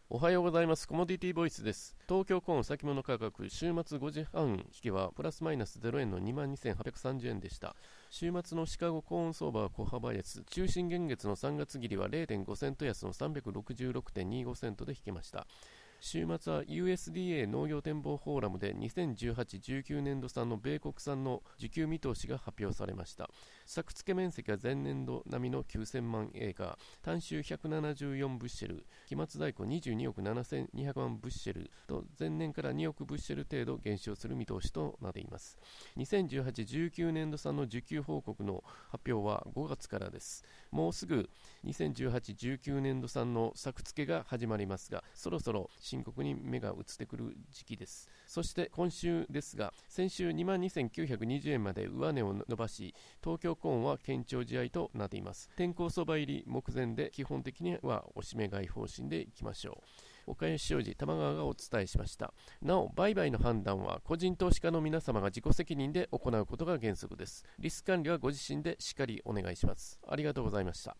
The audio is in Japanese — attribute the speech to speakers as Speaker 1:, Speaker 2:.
Speaker 1: おはようございます。コモディティボイスです。東京コーン先物価格、週末5時半引きはプラスマイナス0円の 22,830 円でした。週末のシカゴコーン相場は小幅安、中心現月の3月切りは 0.5 セント安の 366.25 セントで引けました。週末は USDA 農業展望フォーラムで2018-19年度産の米国産の需給見通しが発表されました。作付け面積は前年度並みの9000万エーカー、単収174ブッシェル、期末在庫22億7200万ブッシェルと前年から2億ブッシェル程度減少する見通しとなっています。2018-19年度産の需給報告の発表は5月からです。もうすぐ2018-19年度産の作付けが始まりますが、そろそろ深刻に目が移ってくる時期です。そして今週ですが、先週22,920円まで上値を伸ばし、東京コーンは堅調試合となっています。天候相場入り目前で基本的にはおしめ買い方針でいきましょう。岡吉商事玉川がお伝えしました。なお、売買の判断は個人投資家の皆様が自己責任で行うことが原則です。リスク管理はご自身でしっかりお願いします。ありがとうございました。